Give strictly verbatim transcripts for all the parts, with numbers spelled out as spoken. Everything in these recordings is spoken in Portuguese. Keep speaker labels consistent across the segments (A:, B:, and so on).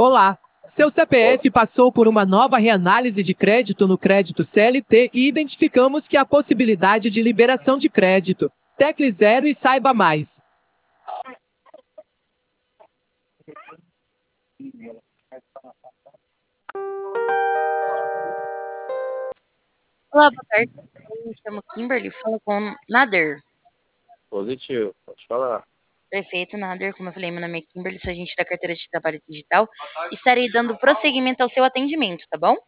A: Olá! Seu C P F passou por uma nova reanálise de crédito no crédito C L T e identificamos que há possibilidade de liberação de crédito. Tecle zero e saiba mais.
B: Olá, boa tarde. Eu me chamo Kimberly, falo com Nader.
C: Positivo, pode falar.
B: Perfeito, Nader. Como eu falei, meu nome é Kimberly, sou agente da carteira de trabalho digital. Estarei dando prosseguimento ao seu atendimento, tá bom?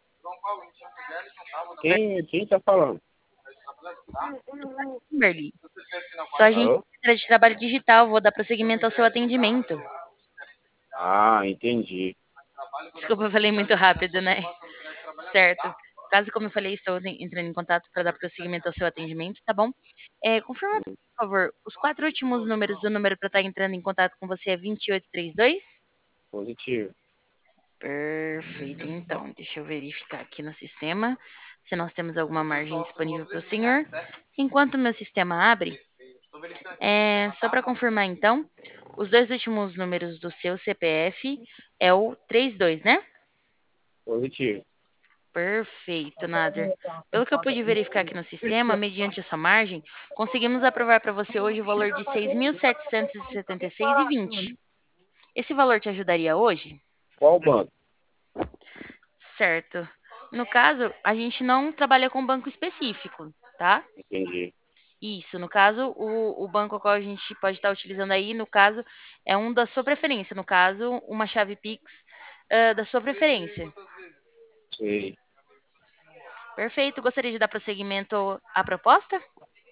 C: Quem, quem tá falando?
B: Kimberly, sou agente
C: Alô?
B: da carteira de trabalho digital, vou dar prosseguimento ao seu atendimento.
C: Ah, entendi.
B: Desculpa, eu falei muito rápido, né? Certo. Caso, como eu falei, estou entrando em contato para dar prosseguimento ao seu atendimento, tá bom? É, confirma, por favor, os quatro últimos números do número para estar entrando em contato com você é vinte e oito trinta e dois?
C: Positivo.
B: Perfeito, então, deixa eu verificar aqui no sistema se nós temos alguma margem disponível para o senhor. Enquanto o meu sistema abre, é, só para confirmar então, os dois últimos números do seu C P F é o trinta e dois, né?
C: Positivo.
B: Perfeito, Nader. Pelo que eu pude verificar aqui no sistema, mediante essa margem, conseguimos aprovar para você hoje o valor de seis mil setecentos e setenta e seis e vinte. Esse valor te ajudaria hoje?
C: Qual banco?
B: Certo. No caso, a gente não trabalha com banco específico, tá?
C: Entendi.
B: Isso, no caso, o, o banco ao qual a gente pode estar utilizando aí, no caso, é um da sua preferência. No caso, uma chave Pix ah, da sua preferência.
C: Sei.
B: Perfeito. Gostaria de dar prosseguimento à proposta?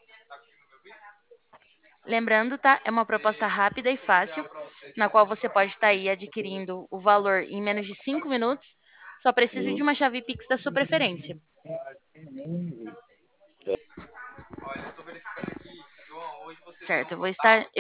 B: Lembrando, tá? É uma proposta rápida e fácil, na qual você pode estar aí adquirindo o valor em menos de cinco minutos. Só preciso de
C: Hum.
B: uma chave Pix da sua preferência. Certo, eu vou estar.